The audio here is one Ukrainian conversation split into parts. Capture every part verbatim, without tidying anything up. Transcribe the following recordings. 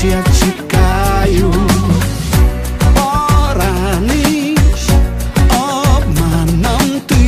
я чекаю. Пораниш обманом ти,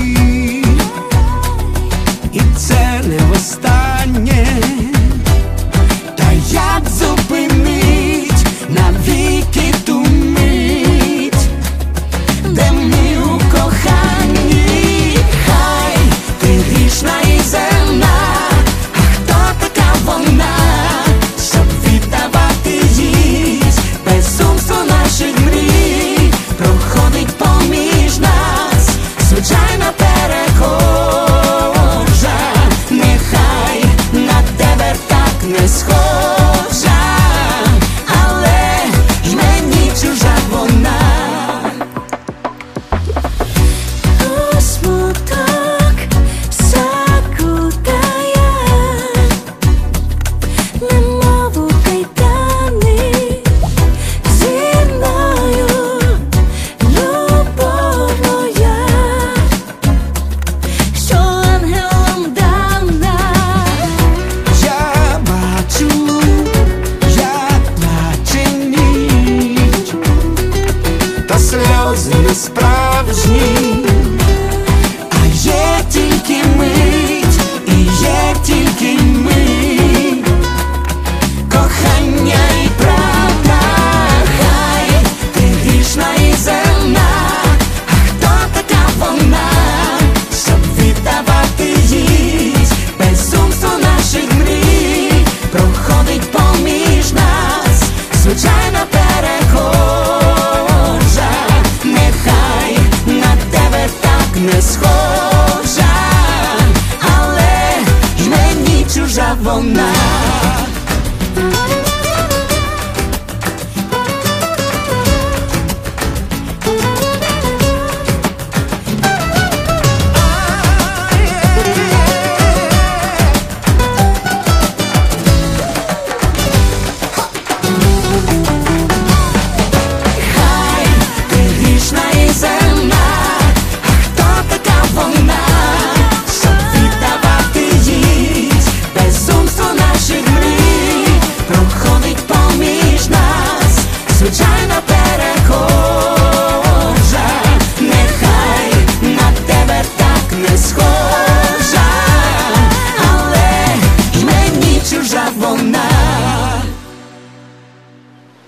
і це не востаннє. Та як зупинить навіки ту мить, де ми у коханні? Хай ти грішна і земна, а хто така вона, щоб віддавати їй безумство наших мрій? Проходить поміж нас звичайна перехожа, нехай на тебе так не схожа, але ж мені чужа вона. У смуток закутає, немов у кайдани, зі мною любов моя, що ангелом дана. Я бачу, як плаче ніч, та сльози не справжні.